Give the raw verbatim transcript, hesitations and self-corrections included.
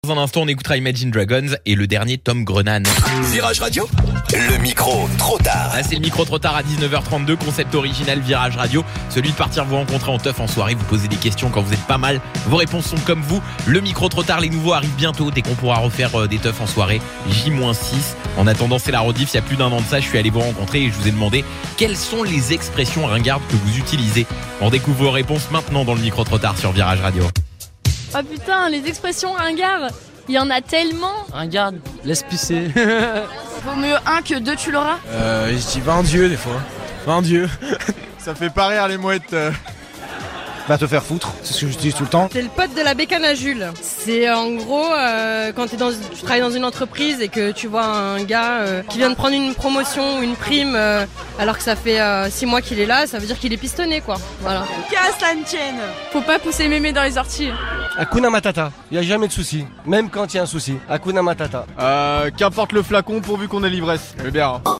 Dans un instant, on écoutera Imagine Dragons et le dernier Tom Grennan. Virage Radio, le micro trop tard. Ah, c'est le micro trop tard à dix-neuf heures trente-deux, concept original Virage Radio, celui de partir vous rencontrer en teuf en soirée, vous poser des questions quand vous êtes pas mal, vos réponses sont comme vous. Le micro trop tard, les nouveaux arrivent bientôt, dès qu'on pourra refaire euh, des teufs en soirée, J six. En attendant, c'est la rediff, il y a plus d'un an de ça, je suis allé vous rencontrer et je vous ai demandé quelles sont les expressions ringardes que vous utilisez. On découvre vos réponses maintenant dans le micro trop tard sur Virage Radio. Oh putain, les expressions ringards, il y en a tellement. Ringarde, laisse pisser. Vaut mieux un que deux, tu l'auras. Euh, je dis va en Dieu des fois. Va en Dieu. Ça fait pas rire les mouettes. Euh... Va te faire foutre, c'est ce que j'utilise tout le temps. C'est le pote de la bécane à Jules. C'est en gros euh, quand t'es dans, tu travailles dans une entreprise et que tu vois un gars euh, qui vient de prendre une promotion ou une prime euh, alors que ça fait euh, six mois qu'il est là, ça veut dire qu'il est pistonné quoi. Voilà. Casse la tienne. Faut pas pousser mémé dans les orties. Hakuna Matata, il y a jamais de souci, même quand il y a un souci. Hakuna Matata. Euh, qu'importe le flacon pourvu qu'on ait l'ivresse. Mais bien.